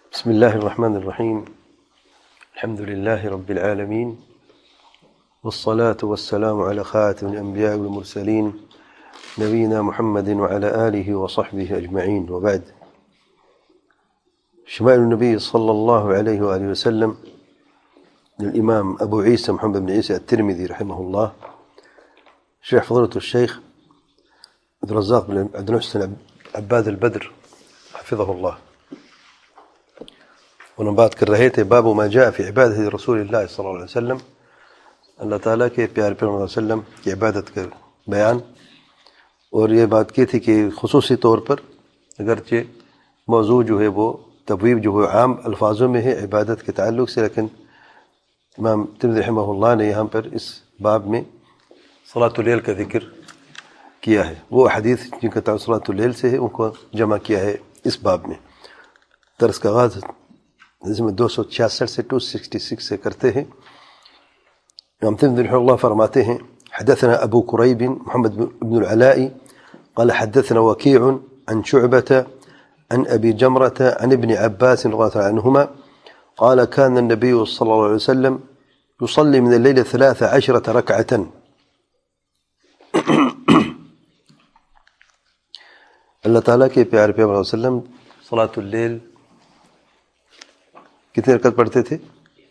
بسم الله الرحمن الرحيم. الحمد لله رب العالمين، والصلاة والسلام على خاتم الأنبياء والمرسلين نبينا محمد وعلى آله وصحبه أجمعين، وبعد. شمائل النبي صلى الله عليه وآله وسلم للإمام أبو عيسى محمد بن عيسى الترمذي رحمه الله، شيخ فضيلة الشيخ عبد الرزاق بن عبد المحسن عباد البدر حفظه الله. ونم بات کر رہے تھے باب ما جاء فی عبادت رسول اللہ صلی اللہ علیہ وسلم، اللہ تعالیٰ کے پیارے پیغمبر صلی اللہ علیہ وسلم کی عبادت کا بیان، اور یہ بات کی تھی کہ خصوصی طور پر اگرچہ موضوع جو ہے وہ تبویب جو ہے عام الفاظوں میں ہے عبادت کے تعلق سے، لیکن امام ترمذی رحمہ اللہ نے یہاں پر اس باب میں صلاۃ اللیل کا ذکر کیا ہے، وہ حدیث جن کا تعلق صلاۃ اللیل سے ہے ان کو جمع کیا ہے اس باب میں۔ درس کا آغاز جس میں 266 سے 266 سے کرتے ہیں۔ امام ترمذی رحمہ اللہ فرماتے ہیں حدثنا ابو قریب محمد بن العلاء قال حدثنا وكيع عن شعبة عن ابي جمرة عن ابن عباس رضي الله عنهما قال كان النبي صلى الله عليه وسلم يصلي من الليل 13 ركعة۔ اللہ تعالیٰ کے پیارے پیغمبر صلی اللہ علیہ وسلم صلاۃ اللیل کتنے رکعت پڑھتے تھے؟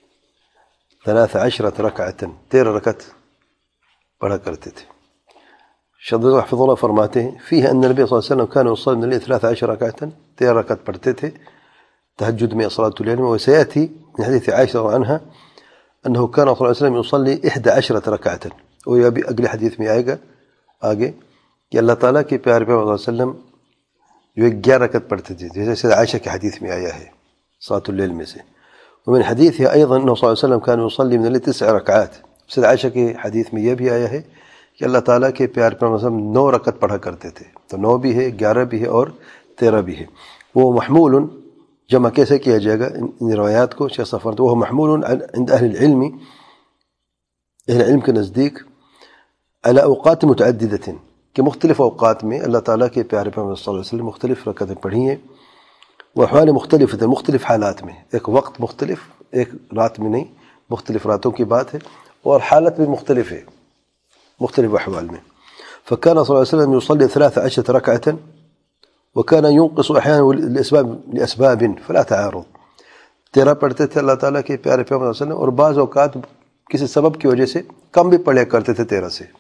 13 رکعۃ، 13 رکعت پڑھا کرتے تھے۔ شیخ حفظ اللہ فرماتے ہیں فیہ ان نبی صلی اللہ علیہ وسلم كان يصلي من الليل 13 رکعۃ، 13 رکعت پڑھتے تھے تہجد میں صلاۃ اللیل میں۔ وسيأتي من حدیث عائشہ عنها انه كان صلی اللہ علیہ وسلم يصلي 11 رکعۃ، اور یہ بھی اگلے حدیث میں آئے گا آگے کہ اللہ تعالیٰ کے پیارے پیغمبر صلی اللہ علیہ وسلم جو 11 رکعت پڑھتے تھے، جیسے سیدہ عائشہ کی حدیث میں آیا ہے صلاۃ اللیل میں سے۔ ومن حدیثها ايضا انه صلی اللہ علیہ وسلم كان يصلي من الليل 9 ركعات، سیدہ عائشہ کی حدیث میں یہ بھی آیا ہے کہ اللہ تعالیٰ کے پیارے پیغمبر صلی اللہ علیہ وسلم 9 رکعت پڑھا کرتے تھے، تو 9 بھی ہے، 11 بھی ہے اور 13 بھی ہے۔ وہ محمول جمع کیسے کیا جائے گا ان روایات کو؟ شیخ صاحب فرماتے ہیں وہ محمول عند اہل العلم، اہل علم کے نزدیک على اوقات متعددة، کہ مختلف اوقات میں اللہ تعالیٰ کے پیارے پیغمبر صلی اللہ علیہ وسلم مختلف رکعتیں پڑھی ہیں، وحوال مختلف، مختلف حالات میں، ایک وقت مختلف، ایک رات میں نہیں، مختلف راتوں کی بات ہے، اور حالت بھی مختلف ہے، مختلف احوال میں۔ فكان صلی اللہ علیہ وسلم يصلي 13 ركعة وكان ينقص احيانا لاسباب فلا تعارض، 13 پڑھتے تھے اللہ تعالیٰ کے پیارے پیغمبر صلی اللہ علیہ وسلم، اور بعض اوقات کسی سبب کی وجہ سے کم بھی پڑھا کرتے تھے 13 سے،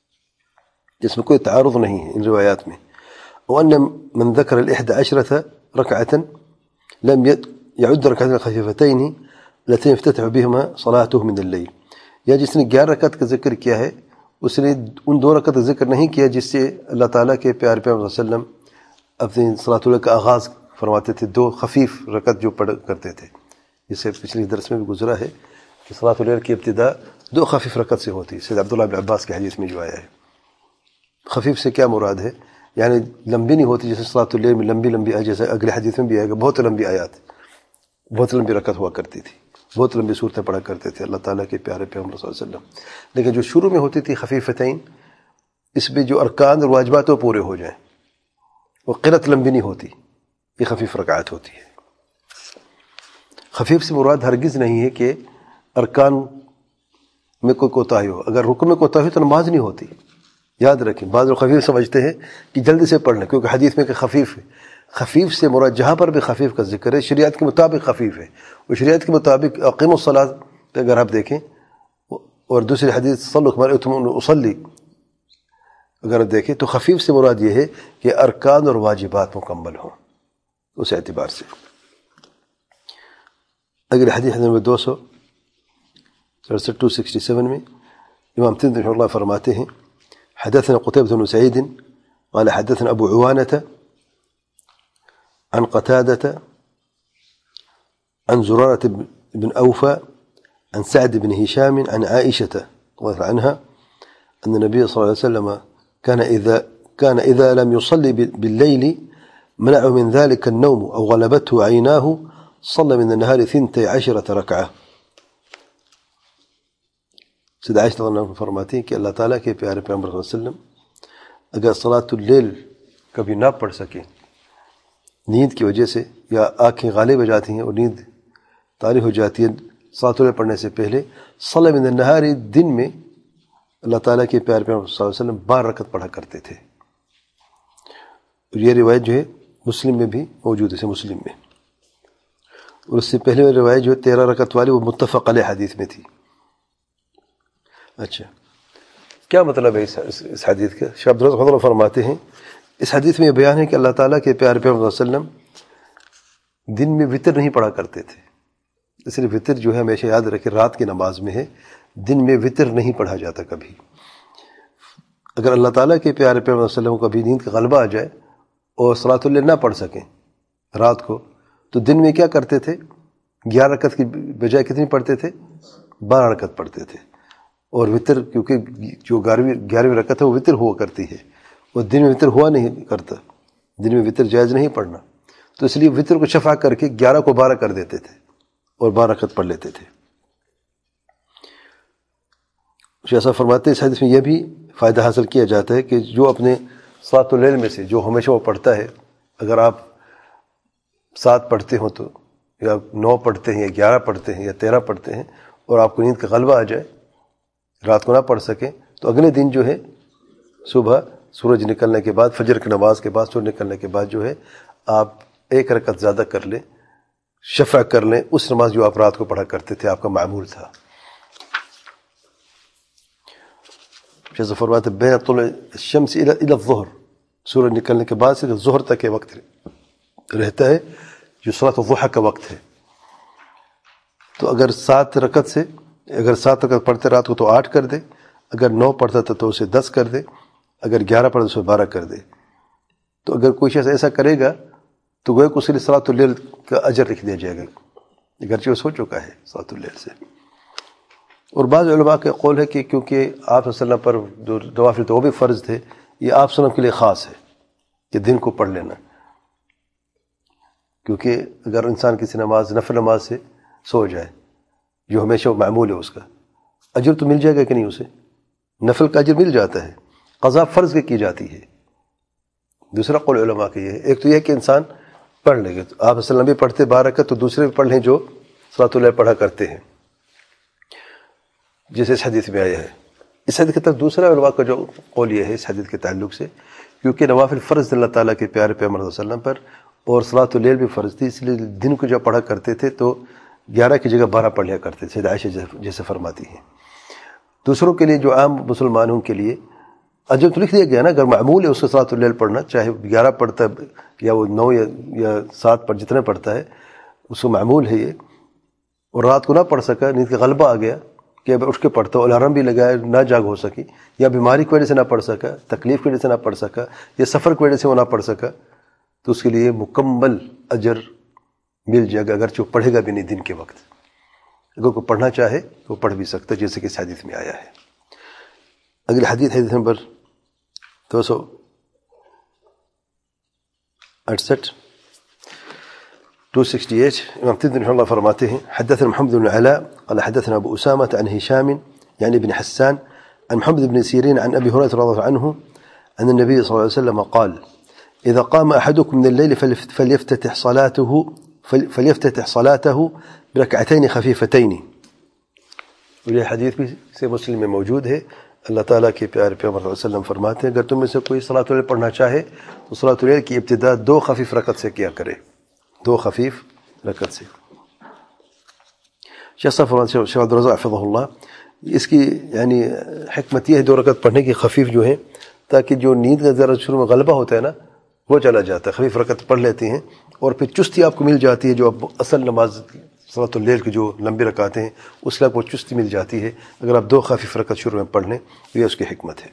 جس میں کوئی تعارض نہیں ہے ان روایات میں۔ وأن من ذكر 11 ركعة لم يعد ركعتين خفيفتين التي يفتتح بهما صلاته من الليل، یا جس نے 11 رکعت کا ذکر کیا ہے اس نے ان 2 رکعت کا ذکر نہیں کیا جس سے اللہ تعالیٰ کے پیارے پیغمبر صلی اللہ علیہ وسلم اپنی صلاۃ اللیل کا آغاز فرماتے تھے، 2 خفیف رکعت جو پڑھ کرتے تھے، جس سے پچھلی درس میں بھی گزرا ہے کہ صلاۃ اللیل کی ابتدا 2 خفیف رکعت سے ہوتی ہے، سید عبداللہ بن عباس کی حدیث میں جو آیا ہے۔ خفیف سے کیا مراد ہے؟ یعنی لمبی نہیں ہوتی، جیسے صلاۃ اللیل میں لمبی لمبی، جیسے اگلے حدیث میں بھی آئے گا بہت لمبی آیات، بہت لمبی رکعت ہوا کرتی تھی، بہت لمبی صورتیں پڑھا کرتے تھے اللہ تعالیٰ کے پیارے پیغمبر صلی اللہ علیہ وسلم۔ لیکن جو شروع میں ہوتی تھی خفیفتین، اس میں جو ارکان اور واجبات وہ پورے ہو جائیں، وہ قرت لمبی نہیں ہوتی، یہ خفیف رکعت ہوتی ہے۔ خفیف سے مراد ہرگز نہیں ہے کہ ارکان میں کوئی کوتاہی ہو، اگر رکن میں کوتاہی ہو تو نماز نہیں ہوتی، یاد رکھیں۔ بعض لوگ خفیف سمجھتے ہیں کہ جلدی سے پڑھ لیں، کیونکہ حدیث میں کہ خفیف ہے، خفیف سے مراد جہاں پر بھی خفیف کا ذکر ہے شریعت کے مطابق خفیف ہے، اور شریعت کے مطابق اقیموا الصلاۃ پہ اگر آپ دیکھیں، اور دوسری حدیث صلوا کما رأیتمونی اصلی اگر آپ دیکھیں تو خفیف سے مراد یہ ہے کہ ارکان اور واجبات مکمل ہوں، اس اعتبار سے۔ اگر حدیث نمبر 267 میں امام ترمذی رحمہ اللہ فرماتے ہیں حدثنا قتيبة بن سعيد قال حدثنا أبو عوانة عن قتادة عن زرارة بن أوفى عن سعد بن هشام عن عائشة رضي الله عنها أن النبي صلى الله عليه وسلم كان إذا لم يصلي بالليل منعه من ذلك النوم أو غلبته عيناه صلى من النهار 12 ركعة۔ سیدہ عائشہ رضی اللہ عنہا فرماتی ہیں کہ اللہ تعالیٰ کے پیارے پیغمبر صلی اللہ علیہ وسلم اگر صلاۃ اللیل کبھی نہ پڑھ سکیں، نیند کی وجہ سے یا آنکھیں غالب ہو جاتی ہیں اور نیند طاری ہو جاتی ہے صلاۃ اللیل پڑھنے سے پہلے صلی من النہار دن میں اللہ تعالیٰ کے پیارے پیغمبر صلی اللہ علیہ وسلم 12 رکعت پڑھا کرتے تھے. اور یہ روایت جو ہے مسلم میں بھی موجود ہے, مسلم میں. اور اس سے پہلے والی روایت جو ہے 13 رکعت والی وہ متفق علیہ حدیث میں تھی. اچھا کیا مطلب ہے اس حدیث کا؟ شیخ عبدالرزاق حضرت فرماتے ہیں اس حدیث میں یہ بیان ہے کہ اللہ تعالیٰ کے پیارے پیغمبر صلی اللہ علیہ وسلم دن میں وطر نہیں پڑھا کرتے تھے. اس لیے وطر جو ہے ہمیشہ یاد رکھے رات کی نماز میں ہے, دن میں وطر نہیں پڑھا جاتا کبھی. اگر اللہ تعالیٰ کے پیارے پیغمبر صلی اللہ علیہ وسلم کو کبھی نیند کا غلبہ آ جائے اور صلاۃ اللیل نہ پڑھ سکیں رات کو, تو دن میں کیا کرتے تھے 11 رکعت کی بجائے کتنی پڑھتے تھے 12 رکعت پڑھتے تھے. اور وطر کیونکہ جو 11ویں رکعت ہے وہ وطر ہوا کرتی ہے, اور دن میں وطر ہوا نہیں کرتا, دن میں وطر جائز نہیں پڑھنا, تو اس لیے وطر کو شفع کر کے 11 کو 12 کر دیتے تھے اور 12 رکعت پڑھ لیتے تھے. ایسا فرماتے ہیں اس حدیث میں یہ بھی فائدہ حاصل کیا جاتا ہے کہ جو اپنے صلاۃ اللیل میں سے جو ہمیشہ وہ پڑھتا ہے, اگر آپ 7 پڑھتے ہوں تو یا 9 پڑھتے ہیں یا 11 پڑھتے ہیں یا 13 پڑھتے ہیں اور آپ کو نیند کا غلبہ آ جائے رات کو نہ پڑھ سکیں, تو اگلے دن جو ہے صبح سورج نکلنے کے بعد فجر کی نماز کے بعد سورج نکلنے کے بعد جو ہے آپ 1 رکعت زیادہ کر لیں, شفع کر لیں اس نماز جو آپ رات کو پڑھا کرتے تھے, آپ کا معمول تھا. جیسے فرماتے بین طلوع الشمس الى الظہر, سورج نکلنے کے بعد سے ظہر تک کے وقت رہتا ہے جو صلاۃ الضحیٰ کا وقت ہے. تو اگر 7 رکعت پڑھتے رات کو تو 8 کر دے, اگر 9 پڑھتا تھا تو اسے 10 کر دے, اگر 11 پڑھتا تو اسے 12 کر دے. تو اگر کوئی شخص ایسا کرے گا تو گویا کہ اس کے لیے صلاۃ اللیل کا اجر لکھ دیا جائے گا, اگرچہ وہ سو چکا ہے صلاۃ اللیل سے. اور بعض علماء کا قول ہے کہ کیونکہ آپ صلی اللہ علیہ وسلم پر جو نوافل تھے وہ بھی فرض تھے, یہ آپ صلی اللہ علیہ وسلم کے لیے خاص ہے کہ دن کو پڑھ لینا, کیونکہ اگر انسان کسی نفل نماز سے سو جائے جو ہمیشہ معمول ہے اس کا اجر تو مل جائے گا کہ نہیں, اسے نفل کا اجر مل جاتا ہے, قضا فرض کی جاتی ہے. دوسرا قول علماء کا یہ ہے, ایک تو یہ کہ انسان پڑھ لے گا, تو آپ صلی اللہ علیہ وسلم بھی پڑھتے 12 رکعت, تو دوسرے بھی پڑھ لیں جو صلاۃ اللیل پڑھا کرتے ہیں, جیسے اس حدیث میں آیا ہے. اس حدیث کی طرف دوسرا علماء کا جو قول یہ ہے اس حدیث کے تعلق سے, کیونکہ نوافل فرض اللہ تعالیٰ کے پیارے پیغمبر صلی اللہ علیہ وسلم پر, اور صلاۃ اللیل بھی فرض تھی, اس لیے دن کو جب پڑھا کرتے تھے تو 11 کی جگہ 12 پڑھ لیا کرتے تھے, سیدہ عائشہ جیسے فرماتی ہیں. دوسروں کے لیے جو عام مسلمانوں کے لیے اجر تو لکھ دیا گیا نا, اگر معمول ہے اس کو صلاۃ اللیل پڑھنا, چاہے 11 پڑھتا ہے یا وہ 9 یا 7 پر جتنا پڑھتا ہے اس کو معمول ہے یہ, اور رات کو نہ پڑھ سکا, نیند کا غلبہ آ گیا کہ اب اٹھ کے پڑھتا ہو, الارم بھی لگایا نہ جاگ ہو سکی, یا بیماری کی وجہ سے نہ پڑھ سکا, تکلیف کی وجہ سے نہ پڑھ سکا, یا سفر کی وجہ سے وہ نہ پڑھ سکا, تو اس کے لیے مکمل اجر مل جائے گا, اگرچہ وہ پڑھے گا بھی نہیں دن کے وقت. اگر کوئی پڑھنا چاہے تو وہ پڑھ بھی سکتا ہے, جیسے کہ اس حدیث میں آیا ہے. اگلی حدیث نمبر 268 امام ترمذی رحمه الله فرماته ہیں حدثنا محمد بن العلاء قال حدثنا ابو اسامه عن هشام يعني ابن حسان عن محمد بن سيرين عن ابي هريره رضي الله عنه ان النبي صلى الله عليه وسلم قال اذا قام احدكم من الليل فليفتتح صلاته بركعتين خفيفتين. یہ حدیث بھی سے مسلم میں موجود ہے. اللہ تعالیٰ کے پیارے پیغمبر صلی اللہ علیہ وسلم فرماتے ہیں اگر تم میں سے کوئی صلاۃ اللیل پڑھنا چاہے تو صلاۃ اللیل کی ابتدا 2 خفیف رکعت سے کیا کرے, 2 خفیف رکعت سے. شیخ عبدالرزاق حفظہ اللہ, اس کی یعنی حکمت یہ ہے 2 رکعت پڑھنے کی خفیف جو ہیں, تاکہ جو نیند کا ذرا شروع میں غلبہ ہوتا ہے نا وہ چلا جاتا ہے, خفیف رکعت پڑھ لیتے ہیں اور پھر چستی آپ کو مل جاتی ہے, جو اب اصل نماز صلاۃ اللیل کی جو لمبی رکعتیں ہیں اس کا وہ چستی مل جاتی ہے اگر آپ 2 خفیف رکعت شروع میں پڑھ لیں, یہ اس کی حکمت ہے.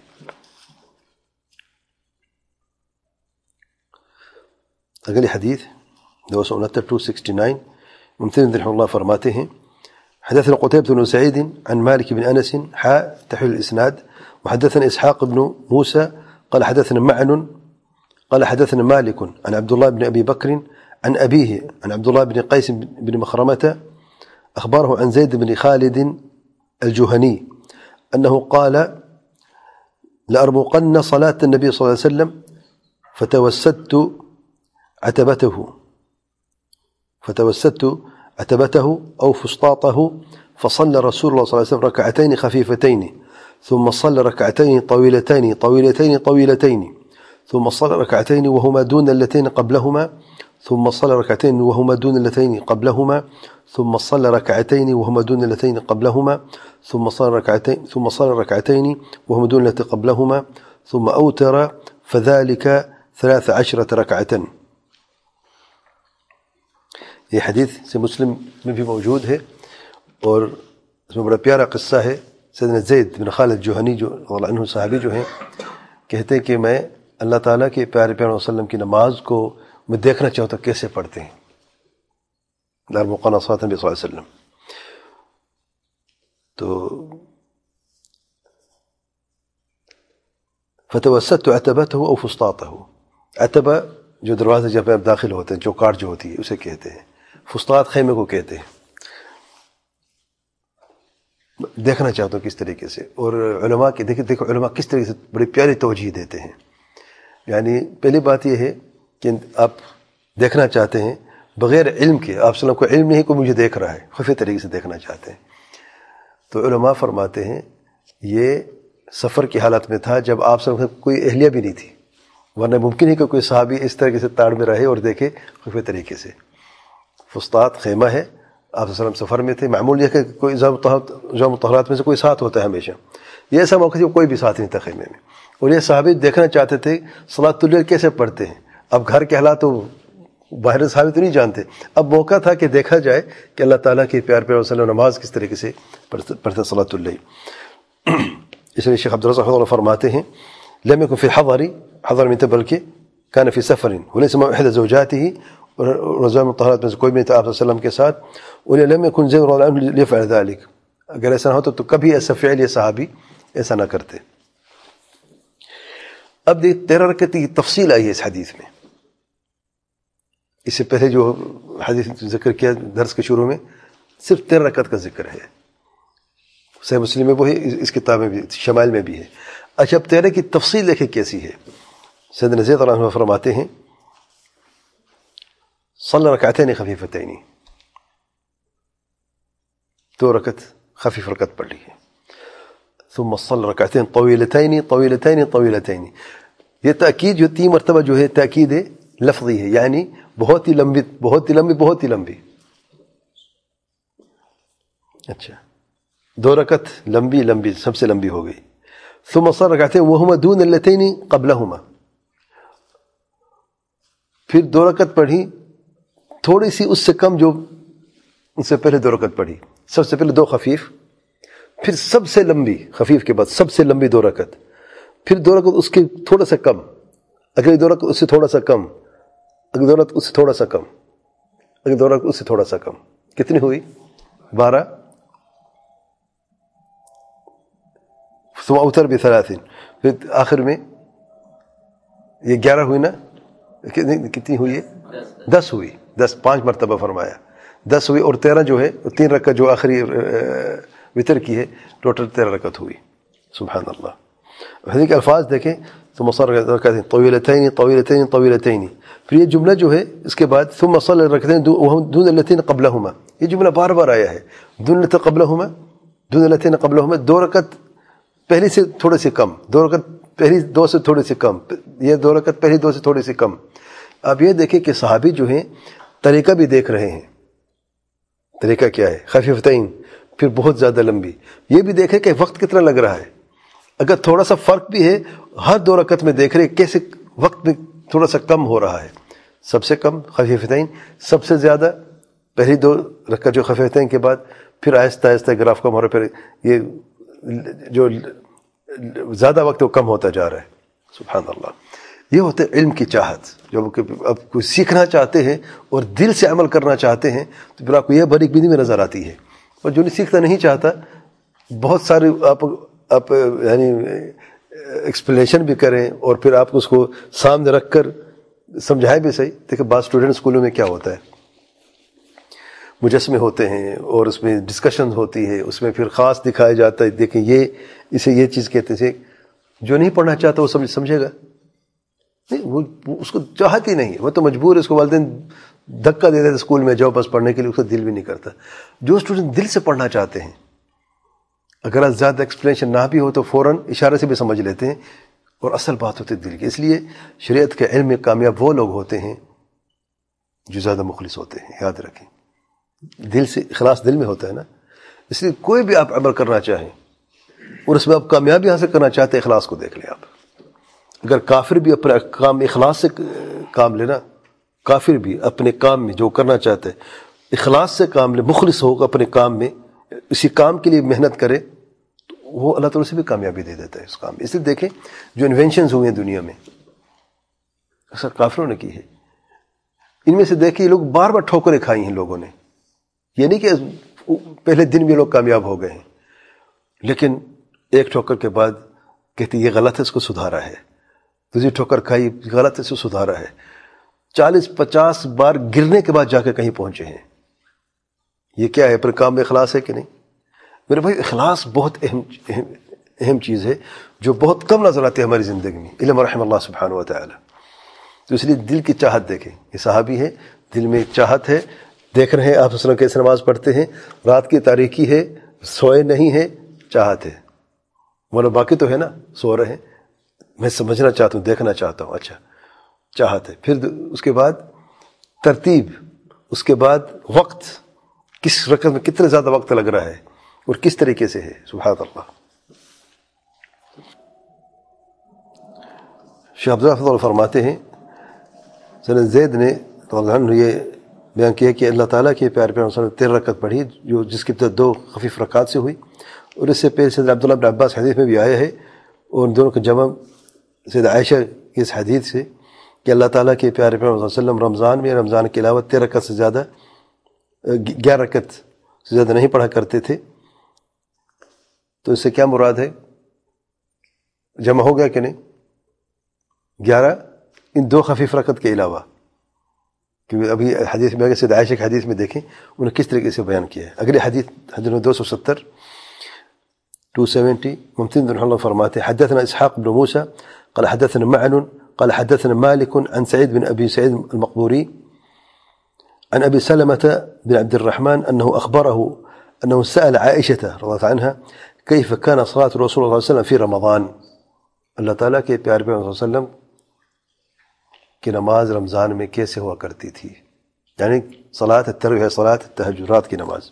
اگلی حدیث 269 ممتن رحمه الله فرماته ہیں حدثنا قتيبة بن سعيد عن مالك بن أنس تحويل الإسناد, وحدثنا إسحاق بن موسى قال حدثنا معن قال حدثنا مالك عن عبد الله بن أبي بكر عن أبيه عن عبد الله بن قيس بن مخرمة أخبره عن زيد بن خالد الجهني أنه قال لأرمقن صلاة النبي صلى الله عليه وسلم فتوسدت عتبته أو فسطاطه فصلى رسول الله صلى الله عليه وسلم ركعتين خفيفتين ثم صلى ركعتين طويلتين طويلتين طويلتين ثم صلى ركعتين وهما دون اللتين قبلهما ثم صلى ركعتين وهما دون اللتين قبلهما ثم صلى ركعتين وهما دون اللتين قبلهما ثم صلى ركعتين وهما دون اللتين قبلهما ثم أوتر فذلك 13 ركعة. یہ حدیث سے مسلم میں بھی موجود ہے اور اس میں بڑا پیارا قصہ ہے. سیدنا زید بن خالد جوہنی جو رضی اللہ عنہ صحابی جو ہیں کہتے ہیں کہ میں اللہ تعالیٰ کے پیارے پیغمبر وسلم کی نماز کو میں دیکھنا چاہتا کیسے پڑھتے ہیں دار مقانا صلی اللہ علیہ وسلم. تو فتوسطت عتبته او فسطاطه. عتبہ جو دروازے جب آپ داخل ہوتے ہیں چوکاٹ جو ہوتی ہے اسے کہتے ہیں. فسطاط خیمے کو کہتے ہیں. دیکھنا چاہتا ہوں کس طریقے سے. اور علماء کے دیکھو علماء کس طریقے سے بڑی پیاری توجیہ دیتے ہیں. یعنی پہلی بات یہ ہے کہ آپ دیکھنا چاہتے ہیں بغیر علم کے. آپ صلی اللہ علیہ وسلم کو علم نہیں کہ مجھے دیکھ رہا ہے, خفیہ طریقے سے دیکھنا چاہتے ہیں. تو علماء فرماتے ہیں یہ سفر کی حالت میں تھا جب آپ صلی اللہ علیہ وسلم کوئی اہلیہ بھی نہیں تھی, ورنہ ممکن ہے کہ کوئی صحابی اس طریقے سے تاڑ میں رہے اور دیکھے خفیہ طریقے سے. فسطاط خیمہ ہے, آپ صلی اللہ علیہ وسلم سفر میں تھے. معمول یہ کہ کوئی جامع مطہرات میں سے کوئی ساتھ ہوتا ہے ہمیشہ. یہ ایسا موقع تھا کوئی بھی ساتھ نہیں تھا خیمے میں, اور یہ صحابی دیکھنا چاہتے تھے صلاۃ اللیل کیسے پڑھتے ہیں. اب گھر کے حالات تو باہر صحابی تو نہیں جانتے, اب موقع تھا کہ دیکھا جائے کہ اللہ تعالیٰ کے پیار پیغمبر صلی اللہ علیہ وسلم نماز کس طریقے سے پڑھتے صلاۃ اللیل. اس لیے شیخ عبدالرزاق رحمہ اللہ فرماتے ہیں لم يكن في حضر میں تھے بلکہ كان في سفر وليس مع احدى زوجاته, رضوان المطہرات میں سے کوئی بھی نہیں تھا آپ صلی اللہ علیہ وسلم کے ساتھ. انہیں لم يكن زید رضی اللہ عنہ ليفعل ذلك, اگر ایسا نہ ہوتا تو کبھی ایسا فعل یہ صحابی ایسا نہ کرتے. اب دیکھ 13 رکعت کی تفصیل آئی ہے اس حدیث میں. اس سے پہلے جو حدیث ذکر کیا درس کے شروع میں صرف 13 رکعت کا ذکر ہے. صحیح مسلم میں وہ ہے, اس کتاب میں بھی شمائل میں بھی ہے. اچھا اب 13 کی تفصیل دیکھیں کیسی ہے. سیدنا زید رضی اللہ عنہ فرماتے ہیں صلی رکعتین خفیفتین, 2 رکعت خفیف رکعت پڑھ لی ہے. ثم صلی رکعتین طویلتین طویلتین طویلتین. یہ تاکید جو 3 مرتبہ جو ہے تاکید لفظی ہے, یعنی بہت ہی لمبی بہت ہی لمبی بہت ہی لمبی. اچھا 2 رکعت لمبی لمبی سب سے لمبی ہو گئی. ثم صلی رکعتین وہما دون اللتین قبلہما, پھر 2 رکعت پڑھی تھوڑی سی اس سے کم جو اس سے پہلے 2 رکعت پڑھی. سب سے پہلے 2 خفیف, پھر سب سے لمبی خفیف کے بعد سب سے لمبی 2 رکعت, پھر 2 رکعت اس کے تھوڑا سا کم, اگلی 2 رکعت اس سے تھوڑا سا کم, اگلی 2 رکعت اس سے تھوڑا سا کم, اگلی 2 رکعت اس سے تھوڑا سا کم. کتنی ہوئی 12. ثم اوتر ب3, پھر آخر میں یہ 11 ہوئی نا, کتنی ہوئی ہے 10 ہوئی. 10 5 مرتبہ فرمایا 10 ہوئی, اور 13 جو ہے 3 رکعت جو آخری وتر کی ہے ٹوٹل 13 رکعت ہوئی. سبحان اللہ. حدیث کے الفاظ دیکھیں ثم صلی رکعتین طویلتین طویلتین طویلتین. پھر یہ جملہ جو ہے اس کے بعد ثم صلی رکعتین دون اللتین قبلہما, یہ جملہ بار بار آیا ہے. دون اللتین قبلہما دون اللتین قبلہما, 2 رکعت پہلی سے تھوڑے سے کم, 2 رکعت پہلی 2 سے تھوڑے سے کم, یہ 2 رکعت پہلی 2 سے تھوڑے سے کم. اب یہ دیکھیں کہ صحابی جو ہیں طریقہ بھی دیکھ رہے ہیں. طریقہ کیا ہے خفیفتین, پھر بہت زیادہ لمبی. یہ بھی دیکھیں کہ وقت کتنا لگ رہا ہے. اگر تھوڑا سا فرق بھی ہے ہر 2 رکعت میں دیکھ رہے کیسے وقت میں تھوڑا سا کم ہو رہا ہے. سب سے کم خفیفتین, سب سے زیادہ پہلی 2 رکعت جو خفیفتین کے بعد پھر آہستہ آہستہ گراف کم ہو رہا ہے, پھر یہ جو زیادہ وقت وہ کم ہوتا جا رہا ہے. سبحان اللہ. یہ ہوتا ہے علم کی چاہت. جب اب کوئی سیکھنا چاہتے ہیں اور دل سے عمل کرنا چاہتے ہیں تو پھر آپ کو یہ باریک بینی میں نظر آتی ہے. اور جو نہیں سیکھنا نہیں چاہتا, بہت سارے آپ یعنی ایکسپلینیشن بھی کریں اور پھر آپ اس کو سامنے رکھ کر سمجھائیں بھی صحیح. دیکھیں بعض اسٹوڈنٹ اسکولوں میں کیا ہوتا ہے, مجسمے ہوتے ہیں اور اس میں ڈسکشن ہوتی ہے, اس میں پھر خاص دکھایا جاتا ہے دیکھیں یہ اسے یہ چیز کہتے ہیں. جو نہیں پڑھنا چاہتا وہ سمجھے گا, نہیں، وہ اس کو چاہتی نہیں ہے، وہ تو مجبور ہے، اس کو والدین دھکا دے دیتے اسکول میں جاؤ بس پڑھنے کے لیے، اس کا دل بھی نہیں کرتا. جو اسٹوڈنٹ دل سے پڑھنا چاہتے ہیں، اگر آپ زیادہ ایکسپلینیشن نہ بھی ہو تو فوراً اشارے سے بھی سمجھ لیتے ہیں، اور اصل بات ہوتی ہے دل کی. اس لیے شریعت کے علم میں کامیاب وہ لوگ ہوتے ہیں جو زیادہ مخلص ہوتے ہیں. یاد رکھیں، دل سے اخلاص دل میں ہوتا ہے نا. اس لیے کوئی بھی آپ عمل کرنا چاہیں اور اس میں آپ کامیابی حاصل کرنا چاہتے ہیں، اخلاص کو دیکھ لیں. آپ اگر کافر بھی اپنے کام اخلاص سے کام لینا، کافر بھی اپنے کام میں جو کرنا چاہتے ہیں اخلاص سے کام لے، مخلص ہو اپنے کام میں، اسی کام کے لیے محنت کرے، تو وہ اللہ تعالیٰ سے بھی کامیابی دے دیتا ہے اس کام میں. اس لیے دیکھیں جو انوینشنز ہوئے ہیں دنیا میں اکثر کافروں نے کی ہے. ان میں سے دیکھیں یہ لوگ بار بار ٹھوکریں کھائی ہیں لوگوں نے. یہ نہیں کہ پہلے دن بھی لوگ کامیاب ہو گئے ہیں، لیکن ایک ٹھوکر کے بعد کہتے یہ غلط ہے، اس کو سدھارا ہے. دوسری ٹھوکر کھائی، غلط ہے، اس کو سدھارا ہے. 40-50 بار گرنے کے بعد جا کے کہیں پہنچے ہیں. یہ کیا ہے؟ پر کام میں اخلاص ہے کہ نہیں؟ میرے بھائی اخلاص بہت اہم چیز ہے جو بہت کم نظر آتی ہے ہماری زندگی میں، علم رحم اللہ سبحانہ و تعالی. تو اس لیے دل کی چاہت دیکھیں. یہ صحابی ہے، دل میں چاہت ہے، دیکھ رہے ہیں آپ صلی اللہ علیہ وسلم کیسے نماز پڑھتے ہیں، رات کی تاریکی ہے، سوئے نہیں ہے، چاہت ہے. مولا باقی تو ہے نا، سو رہے ہیں، میں سمجھنا چاہتا ہوں، دیکھنا چاہتا ہوں. اچھا، چاہت ہے. پھر اس کے بعد ترتیب، اس کے بعد وقت، کس رکعت میں کتنا زیادہ وقت لگ رہا ہے اور کس طریقے سے ہے. سبحان اللہ. شیخ عبداللہ فرماتے ہیں سیدنا زید نے رضی اللہ عنہ یہ بیان کیا کہ اللہ تعالیٰ کے پیارے پیغمبر صلی اللہ علیہ وسلم 13 رکعت پڑھی، جو جس کی ابتدا 2 خفیف رکعات سے ہوئی. اور اس سے پہلے سیدنا عبداللہ بن عباس حدیث میں بھی آیا ہے، اور ان دونوں کا جمع سیدہ عائشہ کی اس حدیث سے کہ اللہ تعالیٰ کے پیارے پیغمبر صلی اللہ علیہ وسلم رمضان میں، رمضان کے علاوہ 13 رکعت سے زیادہ 11 رکعت سے زیادہ نہیں پڑھا کرتے تھے. تو اس سے کیا مراد ہے؟ جمع ہو گیا کہ نہیں؟ 11 ان 2 خفیف رکعت کے علاوہ. کیونکہ ابھی حدیث میں اگر سیدہ عائشہ کی حدیث میں دیکھیں انہوں نے کس طریقے سے بیان کیا ہے. اگلی حدیث 270 ممتن بن اللہ فرماتے حدثنا اسحاق بن موسى قال حدثنا معن قال حدثنا مالك عن سعيد بن أبي سعيد المقبوري عن أبي سلمة بن عبد الرحمن أنه أخبره أنه سأل عائشة رضي الله عنها كيف كان صلاة الرسول صلى الله عليه وسلم في رمضان. اللہ تعالیٰ کے پیارے پیغمبر صلی اللہ علیہ وسلم کی نماز رمضان میں کیسے ہوا کرتی تھی، یعنی صلاۃ التراویح، صلاۃ التہجد، رات کی نماز.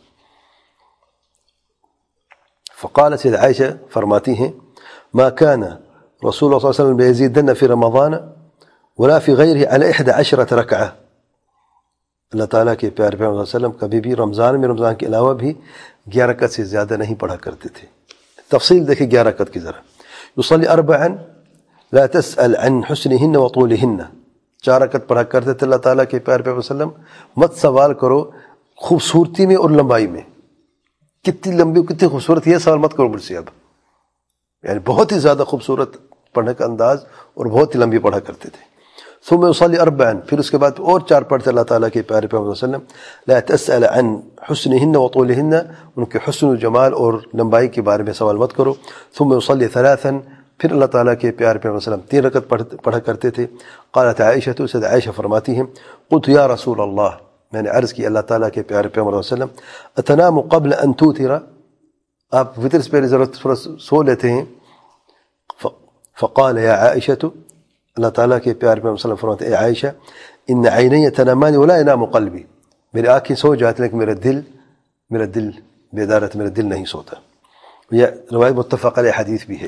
فقال سید عائشہ فرماتی ہیں ما كان رسول اللہ صلی اللہ علیہ وسلم يزيدن في رمضان ولا في غيره على 11 ركعة. اللہ تعالیٰ کے پیارے پیغمبر صلی اللہ علیہ وسلم کبھی بھی رمضان میں، رمضان کے علاوہ بھی 11 رکعت سے زیادہ نہیں پڑھا کرتے تھے. تفصیل دیکھیں 11 رکعت کی ذرا. يصلي 4 لا تسأل عن حسنهن وطولهن. 4 رکعت پڑھا کرتے تھے اللہ تعالیٰ کے پیارے پیغمبر صلی اللہ علیہ وسلم. مت سوال کرو خوبصورتی میں اور لمبائی میں، کتنی لمبی کتنی خوبصورت، یہ سوال مت کرو مجھ سے. اب یعنی بہت ہی زیادہ خوبصورت پڑھنے کا انداز اور بہت ہی لمبی پڑھا کرتے تھے. ثم يصلي 4 پھر اس کے بعد اور 4 پڑھتے اللہ تعالیٰ کے پیارے پیغمبر صلی اللہ علیہ وسلم. لا تسأل عن حسنهن وطولهن، ان کے حسن و جمال اور لمبائی کے بارے میں سوال مت کرو. ثم يصلي 3 پھر اللہ تعالیٰ کے پیارے پیغمبر صلی اللہ علیہ وسلم 3 رکعت پڑھا کرتے تھے. قالت عائشہ، سید عائشہ فرماتی ہیں قلت یا رسول اللہ، میں نے عرض کی اللہ تعالیٰ کے پیارے پیغمبر صلی اللہ علیہ وسلم اتنام قبل ان توتر، آپ وتر سے پہلے ضرورت تھوڑا سو لیتے ہیں. فقال یا عائشہ، اللہ تعالیٰ کے پیارے پیغمبر صلی اللہ علیہ وسلم فرماتے اے عائشہ ان عینی تنامان ولا ینام قلبی، میری آنکھیں سو جاتی لیکن میرا دل بیدار ہے، میرا دل نہیں سوتا. یہ روایت متفق علیہ حدیث بھی ہے.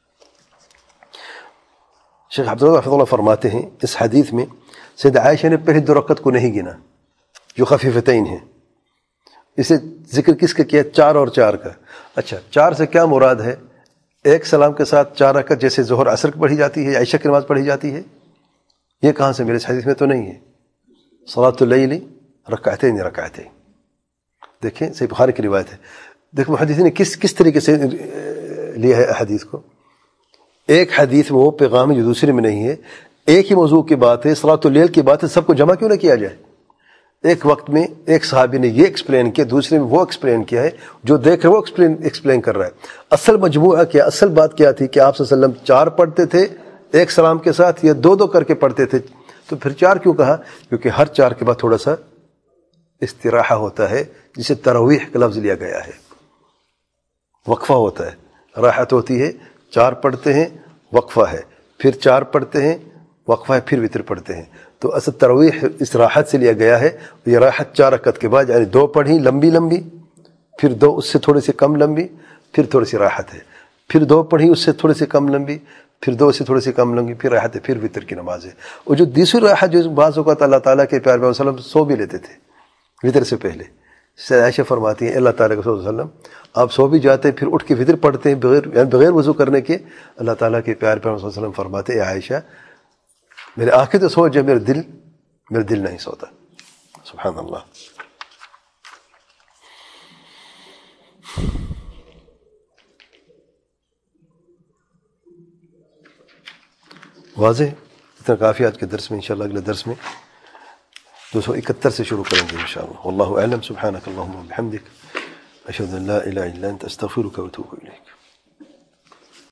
شیخ عبداللہ حفظ اللہ فرماتے ہیں اس حدیث میں سید عائشہ نے پہلے 2 رکعت کو نہیں گنا جو خفیفتین ہیں. اسے ذکر کس کا کیا؟ 4 اور 4 کا. اچھا 4 سے کیا مراد ہے؟ ایک سلام کے ساتھ 4 رکعت جیسے ظہر عصر کی پڑھی جاتی ہے، عائشہ کی نماز پڑھی جاتی ہے، یہ کہاں سے میرے اس حدیث میں تو نہیں ہے. صلاۃ اللیل رکعتین رکعتین، دیکھیں صحیح بخاری کی روایت ہے. دیکھیں محدثین نے کس طریقے سے لیا ہے حدیث کو. ایک حدیث میں وہ پیغام ہے جو دوسرے میں نہیں ہے، ایک ہی موضوع کی بات ہے، صلاۃ اللیل کی بات ہے، سب کو جمع کیوں نہ کیا جائے؟ ایک وقت میں ایک صحابی نے یہ ایکسپلین کیا، دوسرے میں وہ ایکسپلین کیا ہے، جو دیکھ رہے وہ ایکسپلین کر رہا ہے. اصل مجموعہ کیا، اصل بات کیا تھی کہ آپ صلی اللہ علیہ وسلم 4 پڑھتے تھے، ایک سلام کے ساتھ یا دو دو کر کے پڑھتے تھے. تو پھر 4 کیوں کہا؟ کیونکہ ہر 4 کے بعد تھوڑا سا استراحہ ہوتا ہے، جسے تراویح کا لفظ لیا گیا ہے، وقفہ ہوتا ہے. راحت ہوتی ہے، 4 پڑھتے ہیں وقفہ ہے، پھر 4 پڑھتے ہیں وقفہ ہے، پھر وتر پڑھتے ہیں. تو اصل تراویح اس راحت سے لیا گیا ہے. یہ راحت 4 رکعت کے بعد، یعنی 2 پڑھی لمبی لمبی، پھر 2 اس سے تھوڑی سی کم لمبی، پھر تھوڑی سی راحت ہے، پھر 2 پڑھی اس سے تھوڑی سی کم لمبی، پھر 2 سے تھوڑی سی کم لمبی، پھر راحت ہے، پھر وتر کی نماز ہے. اور جو دوسری راحت جو بعض اوقات اللہ تعالیٰ کے پیارے پیغمبر صلی اللہ علیہ وسلم سو بھی لیتے تھے وتر سے پہلے. عائشہ فرماتی ہیں اللہ تعالیٰ کے صلی اللہ علیہ وسلم آپ سو بھی جاتے ہیں، پھر اٹھ کے وتر پڑھتے ہیں بغیر وضو کرنے کے. اللہ تعالیٰ کے پیارے پیغمبر صلی اللہ علیہ وسلم فرماتے ہیں اے عائشہ میرے آنکھیں تو سو جائے، میرا دل نہیں سوتا. سبحان اللہ. واضح؟ اتنا کافی آج کے درس میں. انشاءاللہ اگلے درس میں 271 سے شروع کریں گے انشاءاللہ. واللہ اعلم. سبحانک اللہم و بحمدک اشہد ان لا الہ الا انت استغفرک و اتوب الیک.